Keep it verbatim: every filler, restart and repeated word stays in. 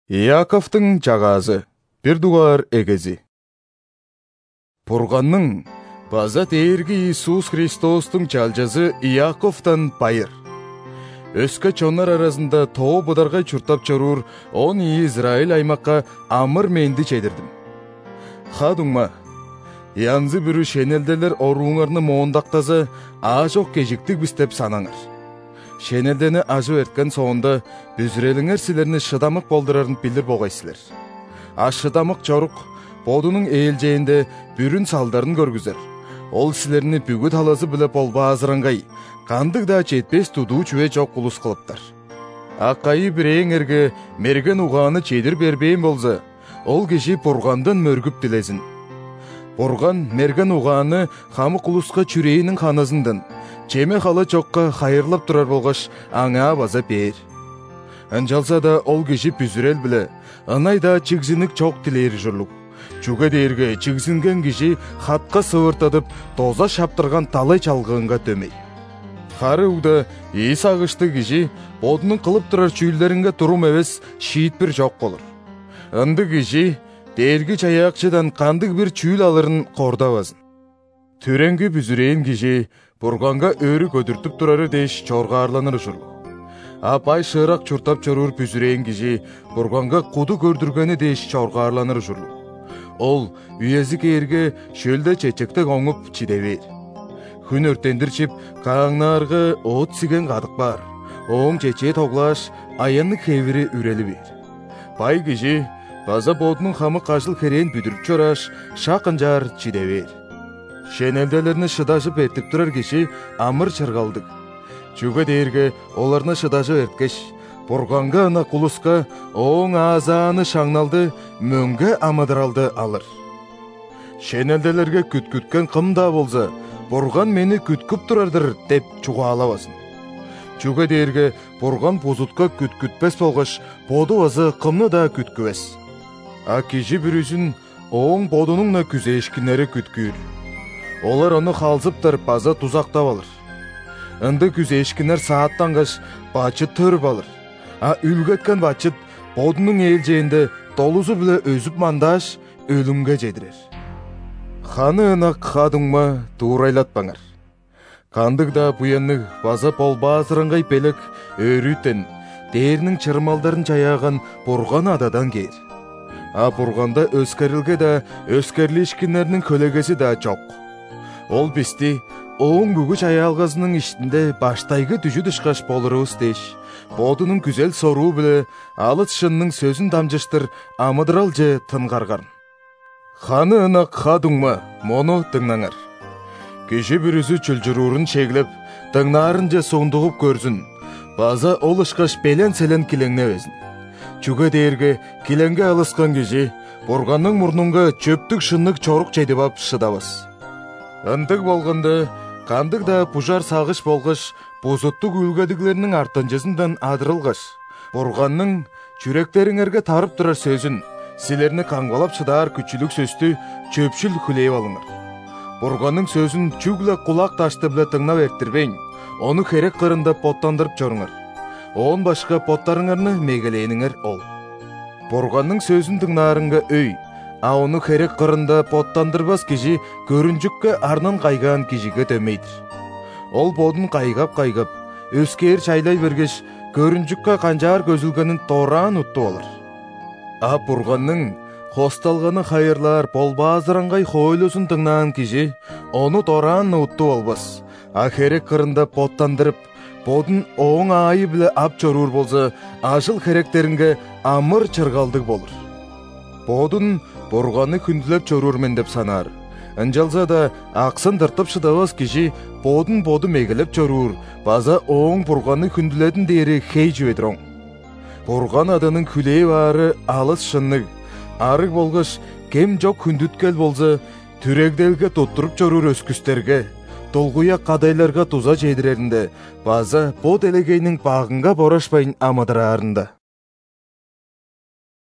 Яковтың жағазы, бір дуар эгези. Бурганның база тээрги Иисус Христостың жалжазы Яковтан байыр. Өскө чоннар арасында тоо бударгай чуртап чорур он Израиль аймакка амыр менди чедирдим. Хадуңма, янзы бүрү шенелделер оруңарны моондактазы аажок кежиктик бистеп санаңар. Шенелдени ажы эрткен соонда бүзүрелиңер силерни шыдамык болдурарын билир болгайсылар. А шыдамык жорук бодунун ээлжээнде бүрүн салдарын көргүзөр. Ол силерни бүгү таласы биле болбаазыраңгай, кандык да жетпес тудуу чүве жок улус кылыптар. Акайы бирээңерге мерген угааны чедир бербейин болза, ол киши Бургандан мөргүп дилесин. Бурган мерген угааны хамык улуска чүрейинин ханасындан, чеме халы жокка хайырлап турар болгош аңа база бээр. Анжалса да ол киши бүзүрел биле, ынайда чигзиник чок тилери журлук. Чуга дээрге чигзинген киши хатка сывыртадып, тоза шаптырган талай чалгыынга төмей. Хары угда эс агышты киши бодунун кылып турар чүйлеринге турум эбес шиит бир жок болор. Ынды киши дээрги чаякчыдан кандык бир чүйл алырын кордабасын. Түреңги бүзүрейин киши Бурганга өрү көдүртүп турары деш чоргаарланыр ушурлу. Апай шырак чуртап чорур бүзүрейин киши Бурганга куду көрдүргөнү деш чоргаарланыр ушурлу. Ол үйези кээрге шөлдө чечектек оңуп чидебейр. Күн өртендирчип кааңнаарга от сиген кадык бар. Оң чече тоглаш аянны хевири үрели бер. Бай киши база бодунун хамык ажыл херен бүдүрүп чораш шакынжар чидебейр. Шенелделерни шыдашып эртип турар киши амыр чыргалдык. Чуга дээрге оларны шыдашып эрткеш, Бурганга ына кулуска оң аазааны шаңналды, мөңгө амадыралды алыр. Шенелделерге күткүткен кымда болса, Бурган мени күткүп турардыр деп чугаалабасын. Чуга дээрге Бурган бузутка күткүтпес болгош, боду базы кымны да күткүбес. А киши бүрүсүн оң бодунуңна күзешкинери күткүр. Олар оны халзыптар база тузактап алыр. Ынды күзешкинер сааттангаш бачыт төрүп алыр. А үлгөткөн бачыт бодунун ээлжээнде толузу биле өзүп мандаш өлүмгө жедирер. Ханы ынак хадуңма туурайлатпаңар. Кандык да буянны база болбаазыраңгай белек өрүтен дээрнин чырмалдарын чаяган Бурган ададан кээр. А Бурганда өскөрүлгө да өскөрлишкинердин көлөгөсү да жок. Ол бисти оң бүгү чаялгасынын иштинде баштайгы түжү дышкаш болурубуз деш, бодунун күзел соруу биле алыс шынның сөзүн дамжыштыр амыдырал же тынгарган. Ханы ынак хадуңма мону тыңнаңар. Киши бүрүсү чүлжүрүүрүн чеглеп, тыңнаарын же соңдугуп көрсүн, база ол ышкаш белен селен килеңнебесин. Чуга дээрге килеңге алыскан киши Бурганның мурнунга чөптүк шыннык чорук чедип ап шыдабас. Ындык болгондо кандык да пужар сагыш болгош бузуттук үлгөдүглеринин артынжысындан адырылгаш, Бурганның жүрөктериңерге тарып турар сөзүн, силерни каңбалап шыдаар күчүлүк сөздү чөпшүл хүлейип алыңар. Бурганның сөзүн чүглө кулак ташты биле тыңнап эрттирбейин, ону херек кырында поттандырып чоруңар. Он башка поттарыңарны мегелээниңер ол. Бурганның сөзүн тыңнаарыңга өй, а ону херек кырында поттандырбас киши көрүнжүккө арнын кайган кишиге төмейдир. Ол бодун кайгап-кайгап, өскээр чайлай бергеш, көрүнжүккө канжаар көзүлгөнүн тораан уттуп алыр. А Бурганның хосталганы хайырлар болбаазыраңгай хойлосун тыңнаан киши ону тораан уттуп албас. А херек кырында поттандырып, бодун оң аайы биле ап чоруур болса, ажыл херектеринге амыр чыргалдык болур. Бодун Бурганы күндүлөп чорурмен деп санаар. Анжалса да аксын тыртып шыдабас киши бодун боду мегелеп чоруур, база оң Бурганы күндүлөдүн дээри хей жибедироң. Бурган адынын күлээ баары алыс шыннык. Арык болгош кем жок күндүткел болса, түрегделге туттуруп чоруур өскүстерге, толгуя кадайларга туза жедиреринде, база бод элегейнин багынга борашпайын амадыраарында.